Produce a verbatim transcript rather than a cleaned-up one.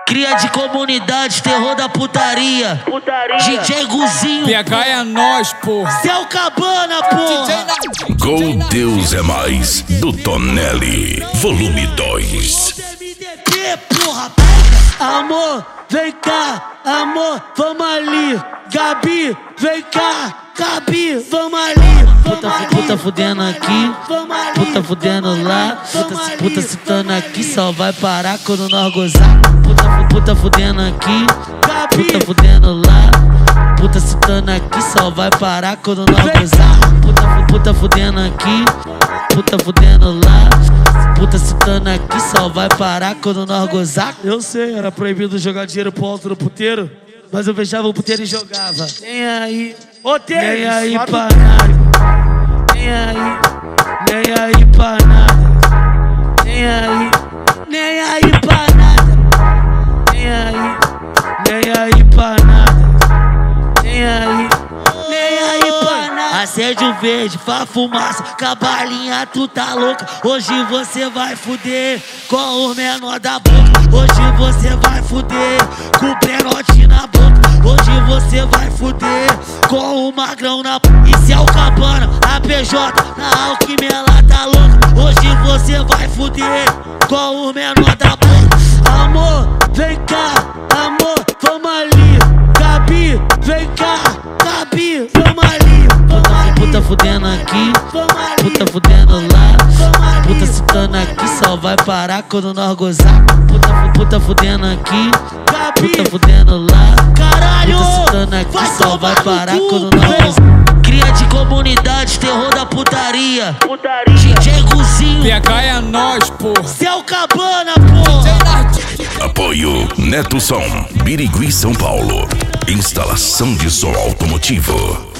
Cria de comunidade, terror da putaria. Putaria. D J Guzinho. P H é nós, porra. Céu Cabana, porra. Gol Deus é Mais, do Tonelli, volume dois. M D P, porra. Amor, vem cá, amor, vamos ali. Gabi, vem cá, Gabi, vamos ali. Puta, puta fudendo aqui, puta fudendo lá. Puta, puta citando aqui, só vai parar quando nós gozar. Puta, puta fudendo aqui, puta fudendo lá. Puta citando aqui, só vai parar quando nós gozar. Puta, puta fudendo aqui, puta fudendo lá. Puta citando aqui, só vai parar quando nós gozar. Eu sei, era proibido jogar dinheiro pro alto no puteiro, mas eu fechava o puteiro e jogava. Nem aí, Ô, nem aí sobe. pra nada. Nem aí, nem aí pra nada. Nem aí, nem aí pra nada. Nem aí, nem aí pra nada. Nem aí, nem aí pra nada. Acende o verde, faz fumaça, cabalinha, tu tá louca. Hoje você vai fuder com o menor da boca. Hoje você vai fuder com o prenote na boca. Hoje você vai fuder com o magrão na boca. E Céu Cabana, A P J, na Alquimia ela tá louca. Hoje você vai fuder com o menor da boca. Amor, vem cá, amor, vamos ali. Gabi, vem cá, Gabi, vamos ali. Puta, puta fudendo aqui, puta fudendo lá. Puta citando aqui, só vai parar quando nós gozar. Puta, puta fudendo aqui, puta fudendo lá. Caralho, puta citando aqui, só vai parar quando nós gozar. Cria de comunidade, terror da putaria. Putaria. D J Guzinho. P H é nós, porra. Céu Cabana, porra. Apoio Neto Som, Birigui, São Paulo. Instalação de som automotivo.